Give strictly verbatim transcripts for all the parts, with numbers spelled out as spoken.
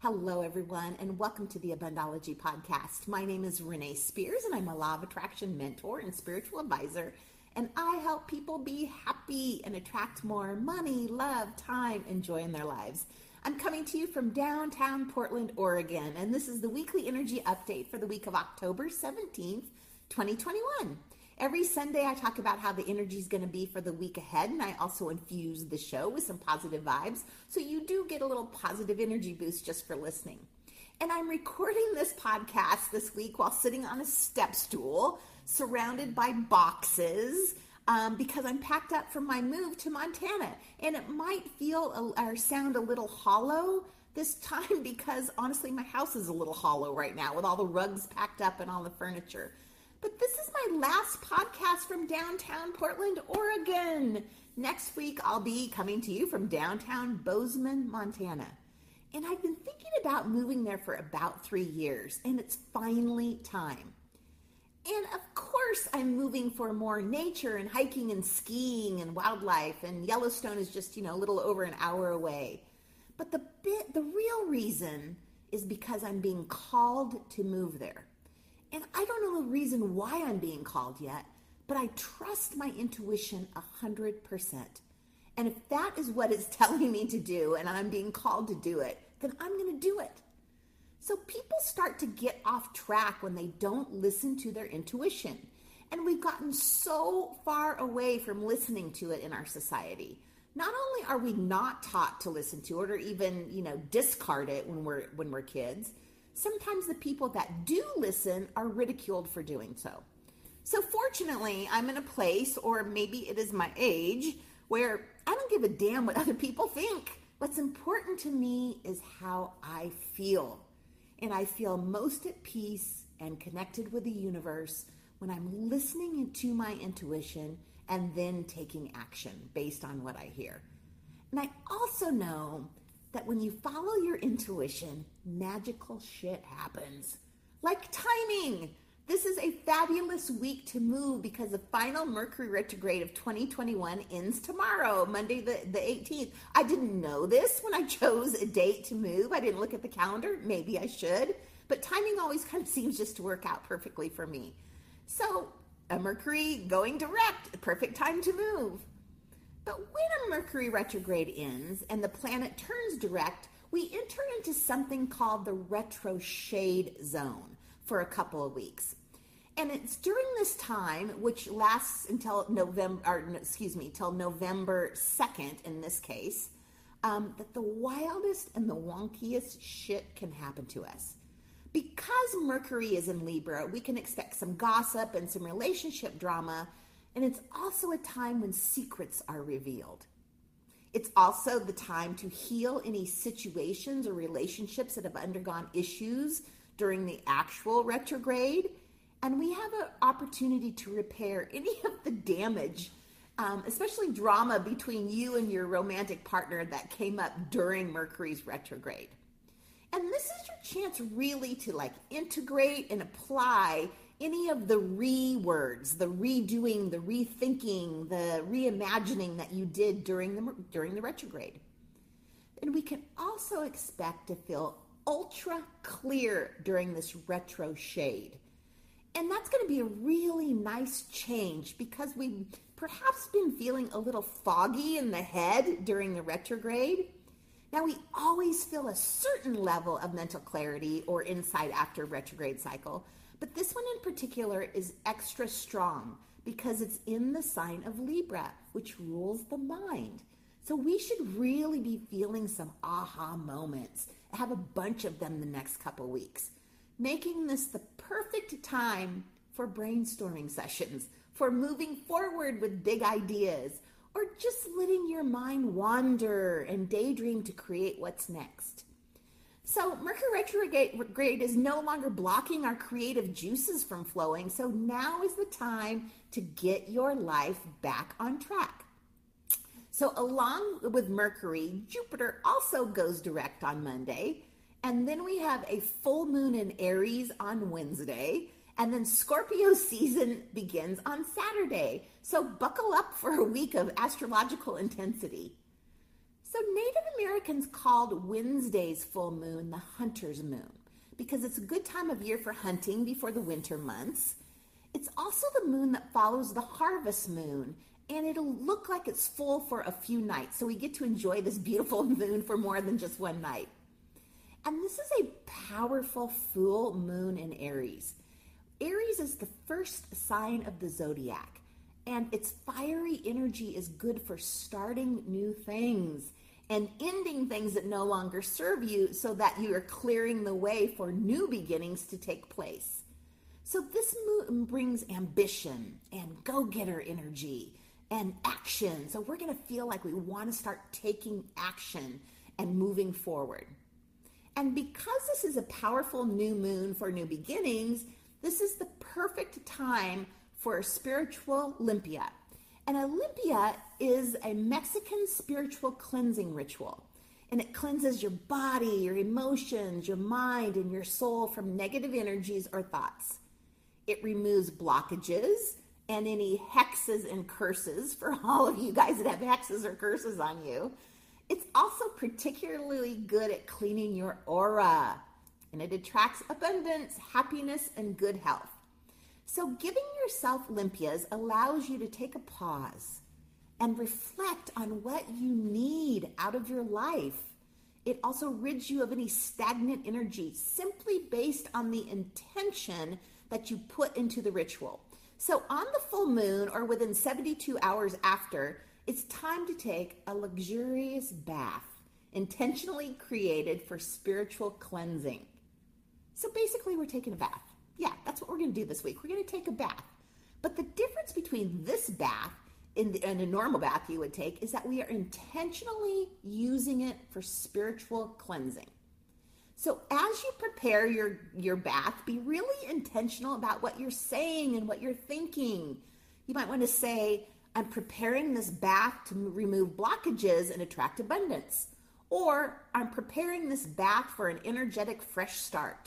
Hello, everyone, and welcome to the Abundology Podcast. My name is Renee Spears, and I'm a Law of Attraction mentor and spiritual advisor, and I help people be happy and attract more money, love, time, and joy in their lives. I'm coming to you from downtown Portland, Oregon, and this is the weekly energy update for the week of October seventeenth, twenty twenty-one. Every Sunday, I talk about how the energy is going to be for the week ahead, and I also infuse the show with some positive vibes, so you do get a little positive energy boost just for listening. And I'm recording this podcast this week while sitting on a step stool, surrounded by boxes, um, because I'm packed up for my move to Montana. And it might feel a, or sound a little hollow this time because, honestly, my house is a little hollow right now with all the rugs packed up and all the furniture. But this is my last podcast from downtown Portland, Oregon. Next week, I'll be coming to you from downtown Bozeman, Montana. And I've been thinking about moving there for about three years, and it's finally time. And of course, I'm moving for more nature and hiking and skiing and wildlife, and Yellowstone is just, you know, a little over an hour away. But the bit, the real reason is because I'm being called to move there. And I don't know the reason why I'm being called yet, but I trust my intuition one hundred percent. And if that is what it's telling me to do and I'm being called to do it, then I'm going to do it. So people start to get off track when they don't listen to their intuition. And we've gotten so far away from listening to it in our society. Not only are we not taught to listen to it or even, you know, discard it when we're when we're kids, sometimes the people that do listen are ridiculed for doing so. So fortunately, I'm in a place, or maybe it is my age, where I don't give a damn what other people think. What's important to me is how I feel. And I feel most at peace and connected with the universe when I'm listening to my intuition and then taking action based on what I hear. And I also know that when you follow your intuition, magical shit happens. Like timing. This is a fabulous week to move because the final Mercury retrograde of twenty twenty-one ends tomorrow, Monday the, the eighteenth. I didn't know this when I chose a date to move. I didn't look at the calendar. Maybe I should. But timing always kind of seems just to work out perfectly for me. So a Mercury going direct, perfect time to move. But when a Mercury retrograde ends and the planet turns direct, we enter into something called the retrograde zone for a couple of weeks. And it's during this time, which lasts until November, or excuse me, till November second in this case, um, that the wildest and the wonkiest shit can happen to us. Because Mercury is in Libra, we can expect some gossip and some relationship drama. And it's also a time when secrets are revealed. It's also the time to heal any situations or relationships that have undergone issues during the actual retrograde. And we have an opportunity to repair any of the damage, um, especially drama between you and your romantic partner that came up during Mercury's retrograde. And this is your chance really to like integrate and apply any of the re-words, the redoing, the rethinking, the reimagining that you did during the during the retrograde. And we can also expect to feel ultra clear during this retrograde. And that's going to be a really nice change because we've perhaps been feeling a little foggy in the head during the retrograde. Now, we always feel a certain level of mental clarity or insight after retrograde cycle. But this one in particular is extra strong because it's in the sign of Libra, which rules the mind. So we should really be feeling some aha moments, have a bunch of them the next couple weeks, making this the perfect time for brainstorming sessions, for moving forward with big ideas, or just letting your mind wander and daydream to create what's next. So Mercury retrograde is no longer blocking our creative juices from flowing. So now is the time to get your life back on track. So along with Mercury, Jupiter also goes direct on Monday. And then we have a full moon in Aries on Wednesday. And then Scorpio season begins on Saturday. So buckle up for a week of astrological intensity. So Native Americans called Wednesday's full moon the hunter's moon because it's a good time of year for hunting before the winter months. It's also the moon that follows the harvest moon, and it'll look like it's full for a few nights. So we get to enjoy this beautiful moon for more than just one night. And this is a powerful full moon in Aries. Aries is the first sign of the zodiac, and its fiery energy is good for starting new things and ending things that no longer serve you so that you are clearing the way for new beginnings to take place. So this moon brings ambition and go-getter energy and action. So we're going to feel like we want to start taking action and moving forward. And because this is a powerful new moon for new beginnings, this is the perfect time for a spiritual limpia. And a limpia is a Mexican spiritual cleansing ritual. And it cleanses your body, your emotions, your mind, and your soul from negative energies or thoughts. It removes blockages and any hexes and curses for all of you guys that have hexes or curses on you. It's also particularly good at cleaning your aura, and it attracts abundance, happiness, and good health. So giving yourself limpias allows you to take a pause and reflect on what you need out of your life. It also rids you of any stagnant energy simply based on the intention that you put into the ritual. So on the full moon or within seventy-two hours after, it's time to take a luxurious bath intentionally created for spiritual cleansing. So basically we're taking a bath. Yeah, that's what we're going to do this week. We're going to take a bath. But the difference between this bath and, the, and a normal bath you would take is that we are intentionally using it for spiritual cleansing. So as you prepare your, your bath, be really intentional about what you're saying and what you're thinking. You might want to say, I'm preparing this bath to remove blockages and attract abundance. Or I'm preparing this bath for an energetic fresh start.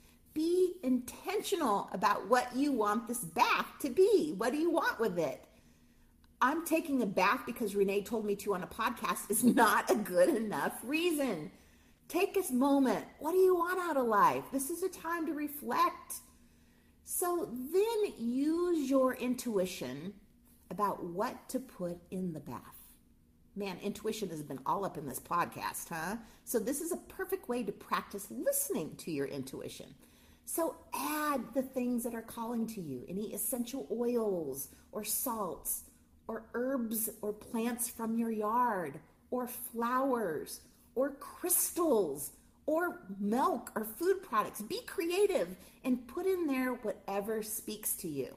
Be intentional about what you want this bath to be. What do you want with it? I'm taking a bath because Renee told me to on a podcast is not a good enough reason. Take this moment. What do you want out of life? This is a time to reflect. So then use your intuition about what to put in the bath. Man, intuition has been all up in this podcast, huh? So this is a perfect way to practice listening to your intuition. So add the things that are calling to you, any essential oils or salts or herbs or plants from your yard or flowers or crystals or milk or food products. Be creative and put in there whatever speaks to you.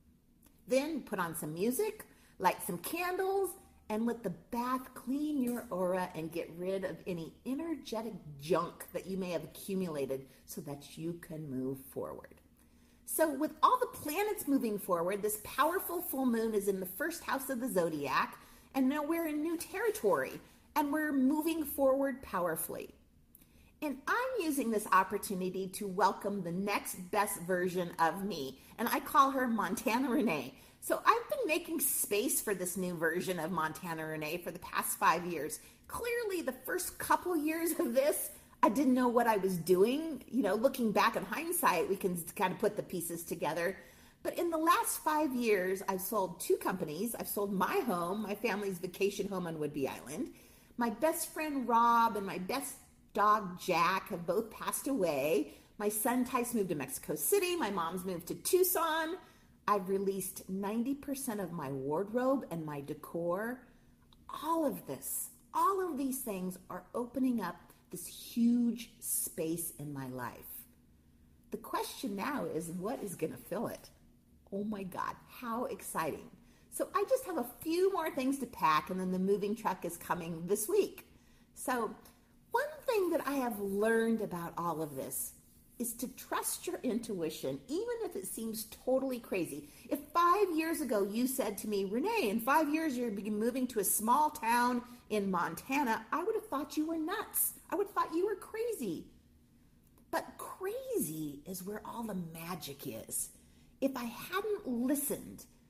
Then put on some music, light some candles, and let the bath clean your aura and get rid of any energetic junk that you may have accumulated so that you can move forward. So with all the planets moving forward, this powerful full moon is in the first house of the zodiac, and now we're in new territory, and we're moving forward powerfully. And I'm using this opportunity to welcome the next best version of me, and I call her Montana Renee. So I've been making space for this new version of Montana Renee for the past five years. Clearly, the first couple years of this, I didn't know what I was doing. You know, looking back in hindsight, we can kind of put the pieces together. But in the last five years, I've sold two companies. I've sold my home, my family's vacation home on Whidbey Island. My best friend Rob and my best dog Jack have both passed away. My son Tice moved to Mexico City. My mom's moved to Tucson. I've released ninety percent of my wardrobe and my decor. All of this, all of these things are opening up this huge space in my life. The question now is, what is going to fill it? Oh my God, how exciting. So I just have a few more things to pack, and then the moving truck is coming this week. So one thing that I have learned about all of this is to trust your intuition, even if it seems totally crazy. If five years ago you said to me, Renee, in five years you're moving to a small town in Montana, I would have thought you were nuts. I would have thought you were crazy. But crazy is where all the magic is. If I hadn't listened,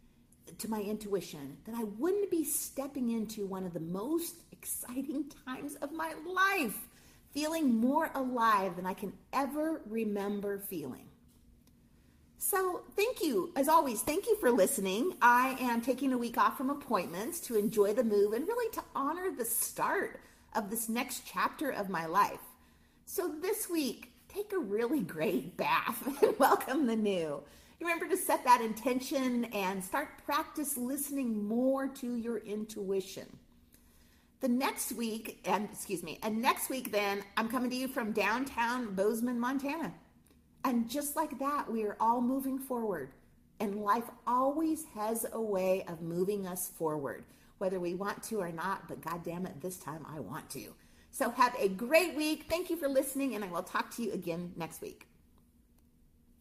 to my intuition, then I wouldn't be stepping into one of the most exciting times of my life, feeling more alive than I can ever remember feeling. So thank you, as always, thank you for listening. I am taking a week off from appointments to enjoy the move and really to honor the start of this next chapter of my life. So this week, take a really great bath and welcome the new. Remember to set that intention and start practice listening more to your intuition. The next week, and excuse me, and next week then, I'm coming to you from downtown Bozeman, Montana. And just like that, we are all moving forward. And life always has a way of moving us forward, whether we want to or not, but God damn it, this time I want to. So have a great week. Thank you for listening, and I will talk to you again next week.